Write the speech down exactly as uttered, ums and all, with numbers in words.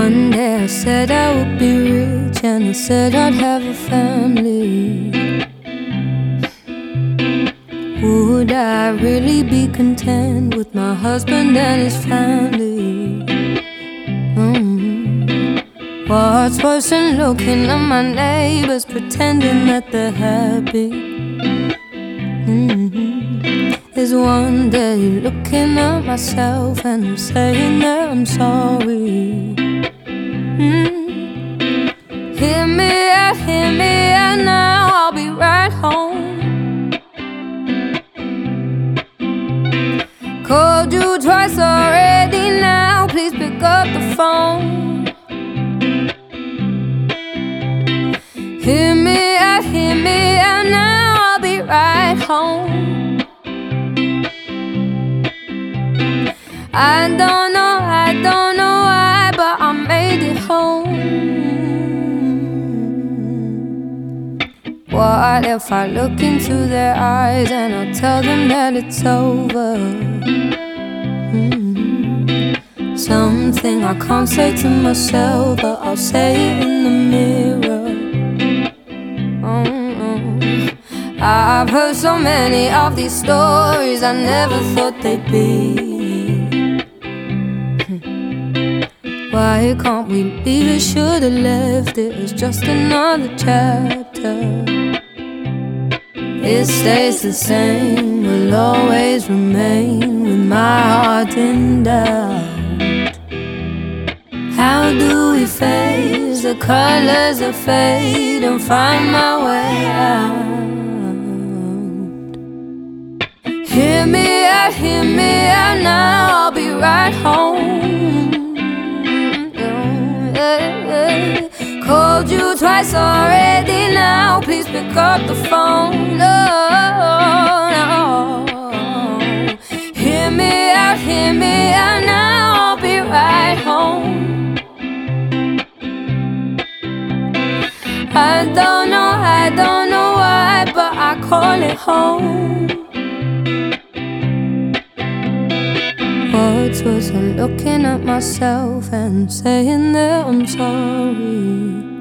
One day I said I would be rich, and I said I'd have a family. Would I really be content with my husband and his family? Mm. What's worse than looking at my neighbors pretending that they're happy? Mm-hmm. Is one day looking at myself and I'm saying that I'm sorry. Mm. Hear me out, hear me out now, I'll be right home. Called you twice already now, please pick up the phone. Hear me out, hear me out now, I'll be right home. I don't know, I don't know why, but I made it home. What if I look into their eyes and I tell them that it's over? Mm-hmm. Something I can't say to myself, but I'll say it in the mirror. Oh, I've heard so many of these stories I never thought they'd be. Why can't we leave it? Should've left it as just another chapter. It stays the same, will always remain with my heart in doubt. How do we face the colors of fate and find my way out? Hear me out, hear me out now, I'll be right home. Called you twice already now, please pick up the phone. No, no. Hear me out, hear me out now, I'll be right home. I don't know, I don't know why, but I call it home. What's worse than looking at myself and saying that I'm sorry?